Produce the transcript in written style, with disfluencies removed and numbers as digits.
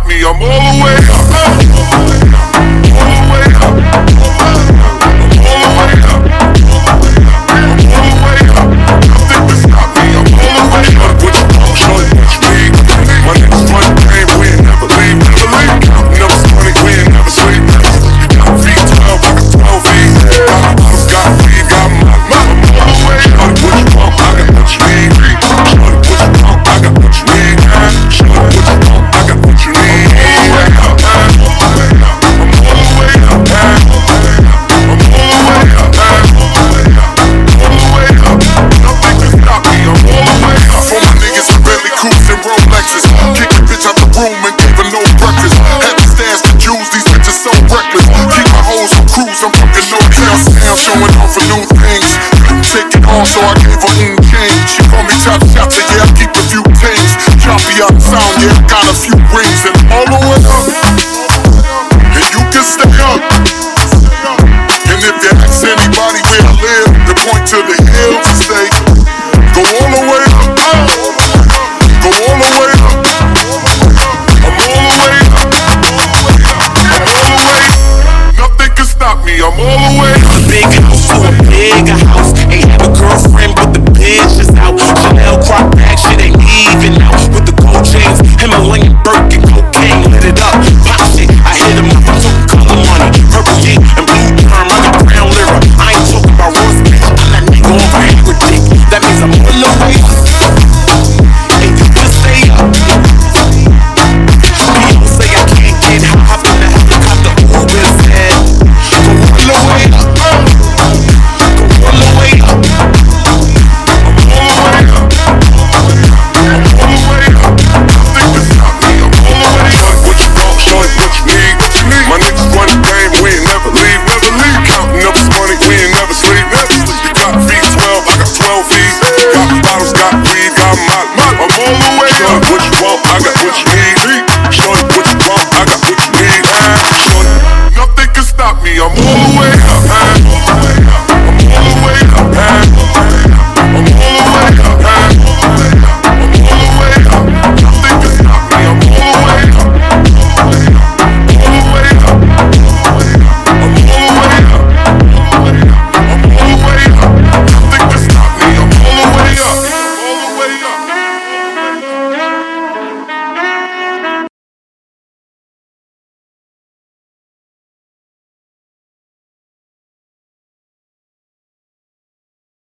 me, I'm all the way up. All the way up. I'm all the way up. I'm all the way up. Nothing can stop me, I'm all the way up. What you want, shorty, what you need? My next one game, we ain't never leave, never leave. Counting up some money, we ain't never sleep. Got V12, I got 12 V. Got bottles, got weed, got my I'm all the way up. Shorty, what you want, I got what you need. Shorty, what you want, I got what you need. Shorty, what you want, I got what you need. I'm fucking no tail, I'm showing off for new things. Take it all, so I gave